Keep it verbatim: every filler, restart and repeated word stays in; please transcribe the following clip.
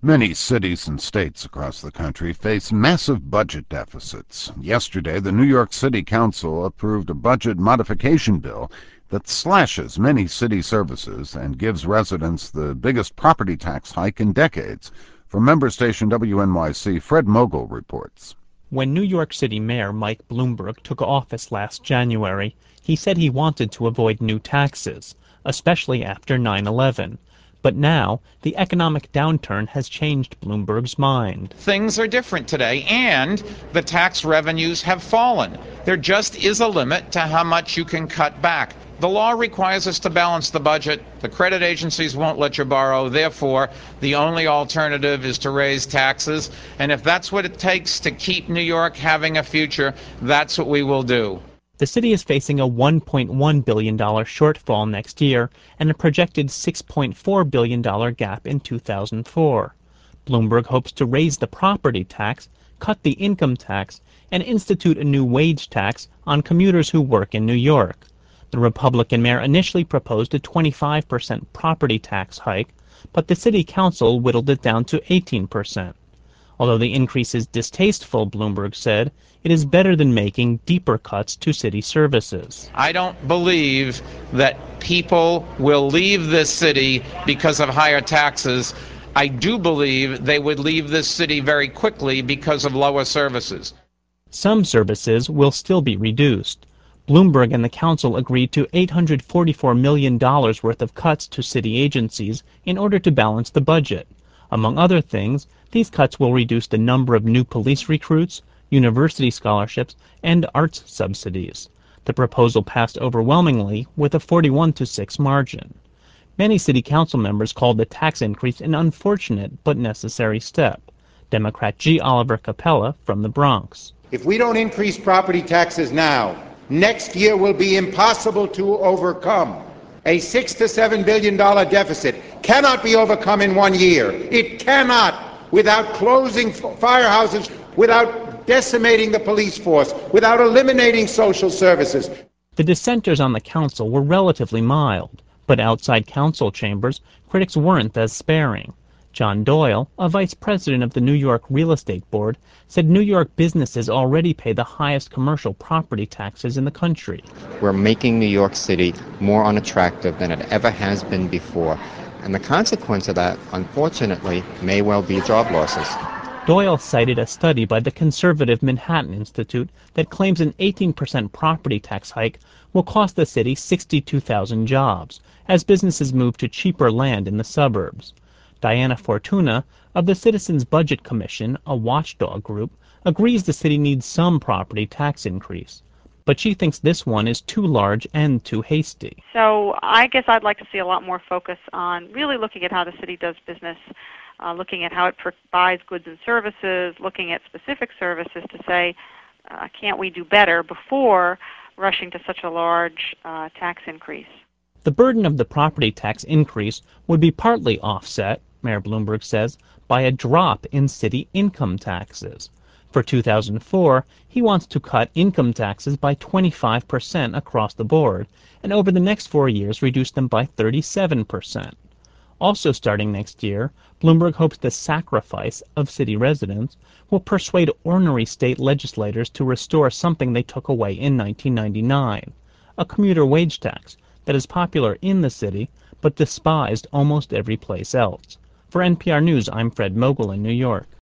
Many cities and states across the country face massive budget deficits. Yesterday, the New York City Council approved a budget modification bill that slashes many city services and gives residents the biggest property tax hike in decades. From member station W N Y C, Fred Mogul reports. When New York City Mayor Mike Bloomberg took office last January, he said he wanted to avoid new taxes, especially after nine eleven. But now, the economic downturn has changed Bloomberg's mind. Things are different today, and the tax revenues have fallen. There just is a limit to how much you can cut back. The law requires us to balance the budget. The credit agencies won't let you borrow. Therefore, the only alternative is to raise taxes. And if that's what it takes to keep New York having a future, that's what we will do. The city is facing a one point one billion dollars shortfall next year and a projected six point four billion dollars gap in two thousand four. Bloomberg hopes to raise the property tax, cut the income tax, and institute a new wage tax on commuters who work in New York. The Republican mayor initially proposed a twenty-five percent property tax hike, but the city council whittled it down to eighteen percent. Although the increase is distasteful, Bloomberg said, it is better than making deeper cuts to city services. I don't believe that people will leave this city because of higher taxes. I do believe they would leave this city very quickly because of lower services. Some services will still be reduced. Bloomberg and the council agreed to eight hundred forty-four million dollars worth of cuts to city agencies in order to balance the budget. Among other things, these cuts will reduce the number of new police recruits, university scholarships, and arts subsidies. The proposal passed overwhelmingly with a forty-one to six margin. Many city council members called the tax increase an unfortunate but necessary step. Democrat G. Oliver Capella from the Bronx. If we don't increase property taxes now, next year will be impossible to overcome. A six to seven billion dollar deficit cannot be overcome in one year. It cannot, without closing firehouses, without decimating the police force, without eliminating social services. The dissenters on the council were relatively mild, but outside council chambers, critics weren't as sparing. John Doyle, a vice president of the New York Real Estate Board, said New York businesses already pay the highest commercial property taxes in the country. We're making New York City more unattractive than it ever has been before. And the consequence of that, unfortunately, may well be job losses. Doyle cited a study by the conservative Manhattan Institute that claims an eighteen percent property tax hike will cost the city sixty-two thousand jobs, as businesses move to cheaper land in the suburbs. Diana Fortuna, of the Citizens Budget Commission, a watchdog group, agrees the city needs some property tax increase. But she thinks this one is too large and too hasty. So I guess I'd like to see a lot more focus on really looking at how the city does business, uh, looking at how it buys goods and services, looking at specific services to say, uh, can't we do better before rushing to such a large uh, tax increase. The burden of the property tax increase would be partly offset, Mayor Bloomberg says, by a drop in city income taxes. For two thousand four, he wants to cut income taxes by twenty-five percent across the board, and over the next four years reduce them by thirty-seven percent. Also starting next year, Bloomberg hopes the sacrifice of city residents will persuade ornery state legislators to restore something they took away in nineteen ninety-nine, a commuter wage tax that is popular in the city but despised almost every place else. For N P R News, I'm Fred Mogul in New York.